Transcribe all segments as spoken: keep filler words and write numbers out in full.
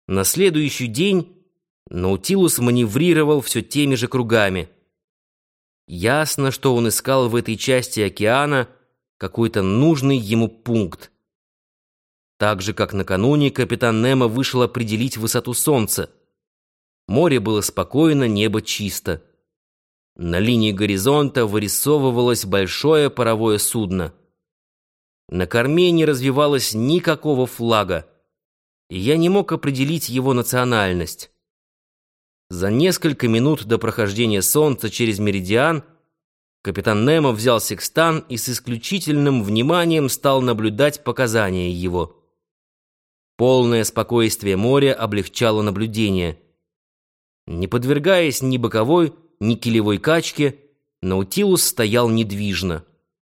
На следующий день Наутилус маневрировал все теми же кругами. Ясно, что он искал в этой части океана какой-то нужный ему пункт. Так же, как накануне, капитан Немо вышел определить высоту солнца. Море было спокойно, небо чисто. На линии горизонта вырисовывалось большое паровое судно. На корме не развивалось никакого флага, и я не мог определить его национальность. За несколько минут до прохождения солнца через меридиан капитан Немо взял секстан и с исключительным вниманием стал наблюдать показания его. Полное спокойствие моря облегчало наблюдение. Не подвергаясь ни боковой, ни килевой качке, Наутилус стоял недвижно.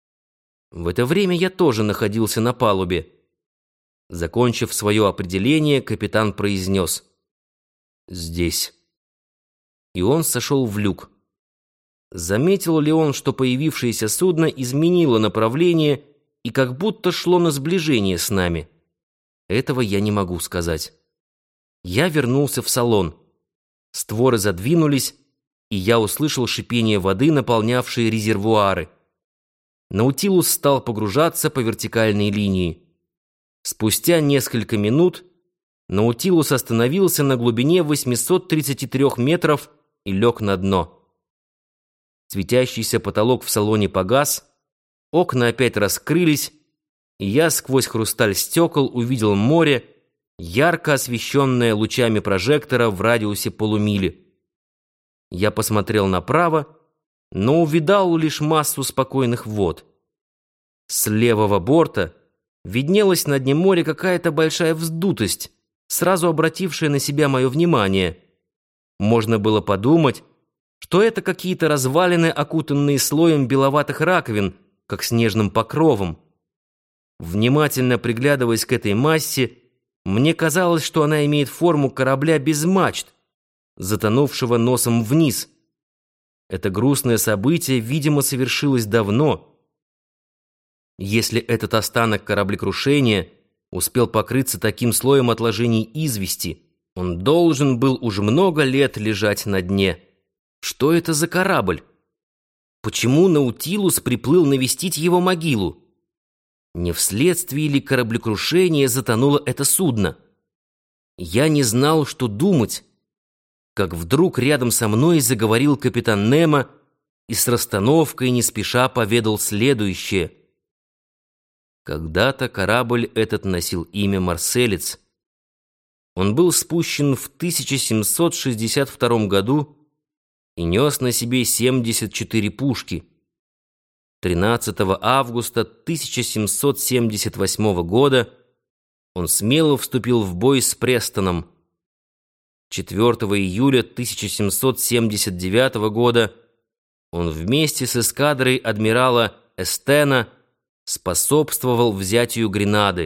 В это время я тоже находился на палубе. Закончив свое определение, капитан произнес: «Здесь». И он сошел в люк. Заметил ли он, что появившееся судно изменило направление и как будто шло на сближение с нами? Этого я не могу сказать. Я вернулся в салон. Створы задвинулись, и я услышал шипение воды, наполнявшей резервуары. Наутилус стал погружаться по вертикальной линии. Спустя несколько минут Наутилус остановился на глубине восьмисот тридцати трёх метров и лег на дно. Светящийся потолок в салоне погас, окна опять раскрылись, и я сквозь хрусталь стекол увидел море, ярко освещенное лучами прожектора в радиусе полумили. Я посмотрел направо, но увидал лишь массу спокойных вод. С левого борта виднелась на дне моря какая-то большая вздутость, сразу обратившая на себя мое внимание. Можно было подумать, что это какие-то развалины, окутанные слоем беловатых раковин, как снежным покровом. Внимательно приглядываясь к этой массе, мне казалось, что она имеет форму корабля без мачт, затонувшего носом вниз. Это грустное событие, видимо, совершилось давно. Если этот останок кораблекрушения успел покрыться таким слоем отложений извести, он должен был уже много лет лежать на дне. Что это за корабль? Почему Наутилус приплыл навестить его могилу? Не вследствие ли кораблекрушения затонуло это судно? Я не знал, что думать, как вдруг рядом со мной заговорил капитан Немо и с расстановкой не спеша поведал следующее. Когда-то корабль этот носил имя «Марселец». Он был спущен в тысяча семьсот шестьдесят втором году и нес на себе семьдесят четыре пушки. тринадцатого августа тысяча семьсот семьдесят восьмого года он смело вступил в бой с Престоном. четвёртого июля тысяча семьсот семьдесят девятого года он вместе с эскадрой адмирала Эстена способствовал взятию Гренады.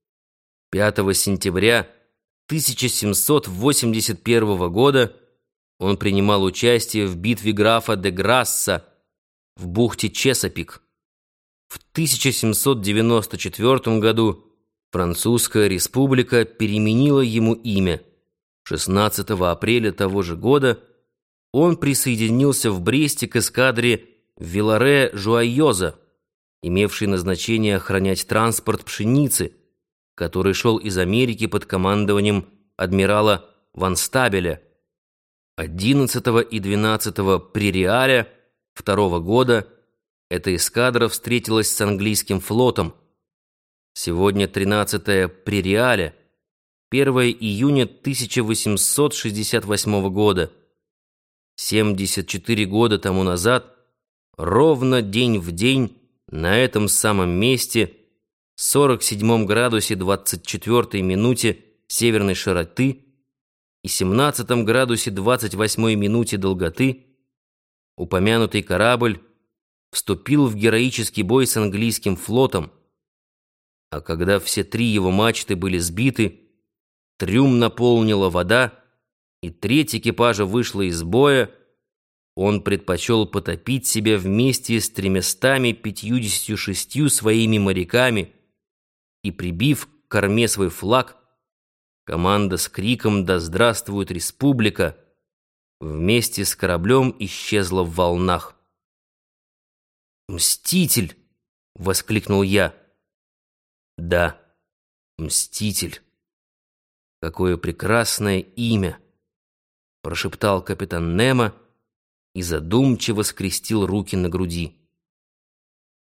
пятого сентября тысяча семьсот восемьдесят первого года он принимал участие в битве графа де Грасса в бухте Чесапик. В тысяча семьсот девяносто четвёртом году Французская республика переменила ему имя. шестнадцатого апреля того же года он присоединился в Бресте к эскадре Виларе-Жуайоза, имевшей назначение охранять транспорт пшеницы, который шел из Америки под командованием адмирала Ванстабеля. одиннадцатого и двенадцатого Прериаля второго года эта эскадра встретилась с английским флотом. Сегодня тринадцатое Прериаля, первого июня тысяча восемьсот шестьдесят восьмого года. семьдесят четыре года тому назад, ровно день в день, на этом самом месте, сорок седьмом градусе двадцать четвёртой минуте северной широты и семнадцатом градусе двадцать восьмой минуте долготы, упомянутый корабль вступил в героический бой с английским флотом, а когда все три его мачты были сбиты, трюм наполнила вода, и треть экипажа вышла из боя, он предпочел потопить себя вместе с тремястами пятьюдесятью шестью своими моряками и, прибив к корме свой флаг, Команда с криком «Да здравствует республика!» вместе с кораблем исчезла в волнах. «Мститель!» — воскликнул я. «Да, Мститель. Какое прекрасное имя!» — прошептал капитан Немо и задумчиво скрестил руки на груди.